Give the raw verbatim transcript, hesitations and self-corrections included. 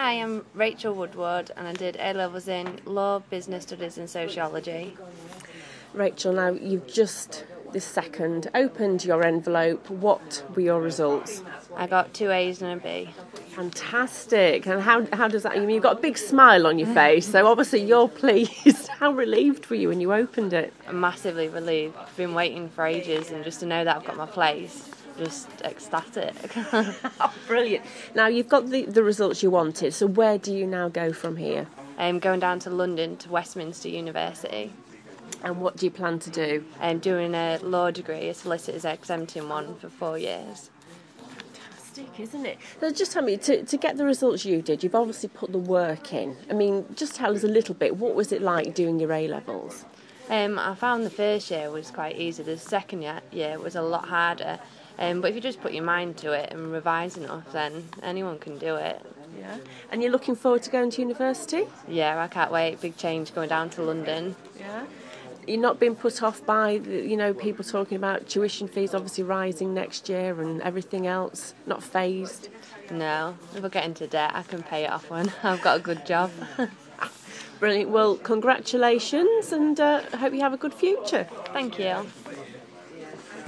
Hi, I'm Rachel Woodward and I did A-levels in Law, Business Studies and Sociology. Rachel, now you've just this second opened your envelope. What were your results? I got two A's and a B. Fantastic. And how how does that, I mean, you've got a big smile on your face, so obviously you're pleased. How relieved were you when you opened it? I'm massively relieved. I've been waiting for ages and just to know that I've got my place, just ecstatic. Oh, brilliant. Now you've got the, the results you wanted, so where do you now go from here? I'm going down to London to Westminster University. And what do you plan to do? I'm doing a law degree, a solicitor's exempting one for four years. Fantastic, isn't it? Now, just tell me, to, to get the results you did, you've obviously put the work in. I mean, just tell us a little bit, what was it like doing your A-levels? Um, I found the first year was quite easy. The second year, year was a lot harder. Um, but if you just put your mind to it and revise enough, then anyone can do it. Yeah. And you're looking forward to going to university? Yeah, I can't wait. Big change going down to London. Yeah. You're not being put off by, you know, people talking about tuition fees obviously rising next year and everything else? Not phased? No, if I get into debt, I can pay it off when I've got a good job. Brilliant. Well, congratulations, and uh, I hope you have a good future. Thank you.